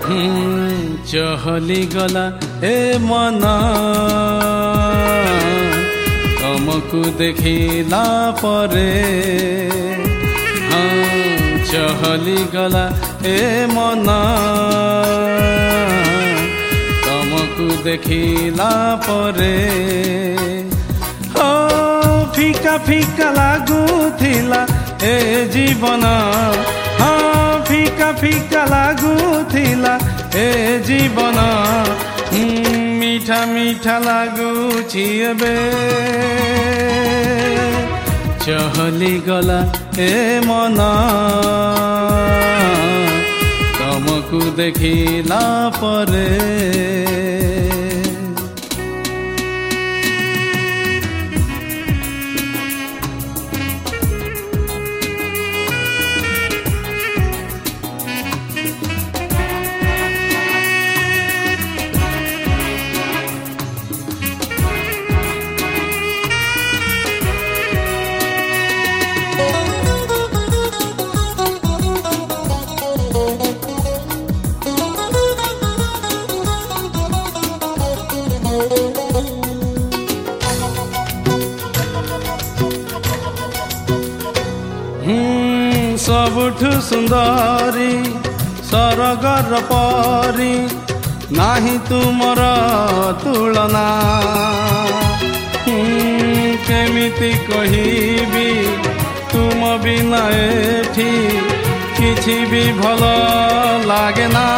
चहली गला ए मन तुमको देखिला परे चहली गला ए मन तुमको देखिला परे फीका फीका लागुथिला ए जीवन फीका फीका लागुथिला ए जीवन मीठा मीठा लागुछि एबे चहली गला ए मन तुमको देखिला परे सबुठु सुंदरी सरगर परी नाही तुमर तुलना केमिति कहिबी तुम बिना एठी किछि भी भल लागे ना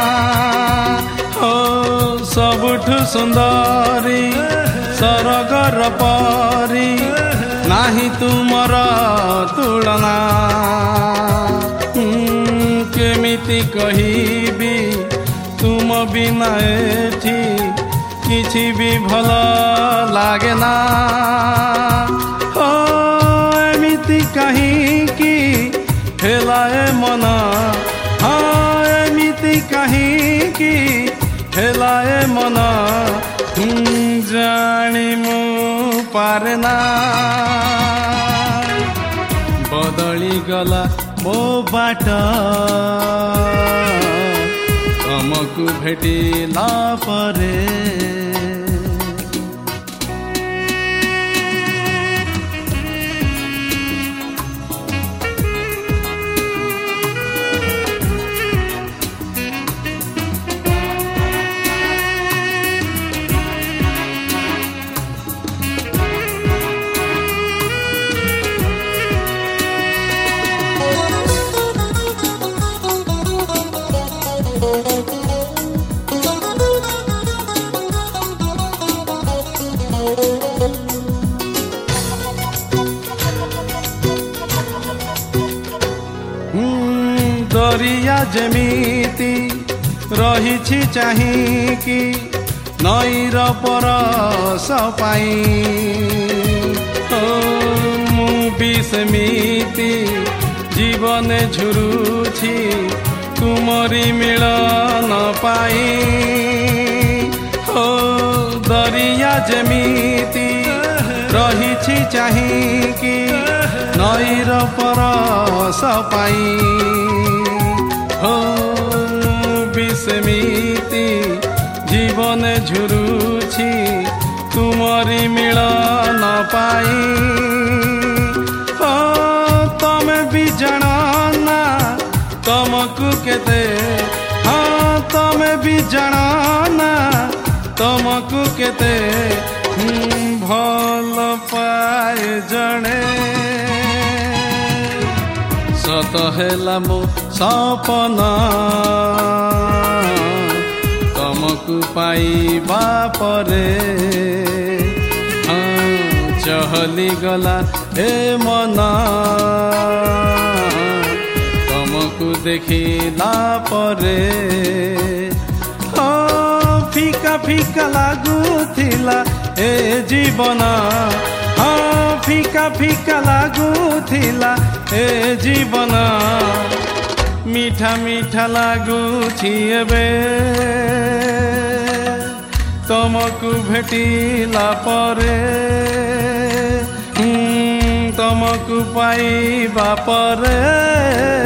सबुठु सुंदरी सरगर परी नाही तुमर तुलना केमिति कहिबी तुम बिना एठी किछि भी भल लागे ना एमिति काहींकि हेलाए मन एमिति काहींकि हेलाए मन जानी मु पारे ना बदली गला मो बाट तुमको भेटिला परे दरिया जेमिति रहिछि चाहिकी नईर परस पाई मु भी सेमिति जीवन झुरुछि तुमरी मिलन पाई दरिया जेमिति रहिछि चाहिकी नईर परस पाई सेमिति जीवन झुरुछि तुमरी मिलन पाई तमे भी जाना तुमको केते तमे भी जाना तुमको केते भल पाए जणे सत हेला मो सपना तुमको पाइबा परे चहली गला ए मन तुमको देखिला परे फीका फीका लागुथिला ए जीवन फीका फीका लागुथिला ए जीवन मीठा मीठा लागुछि एबे तुमको भेटिला परे तुमको पाइबा परे।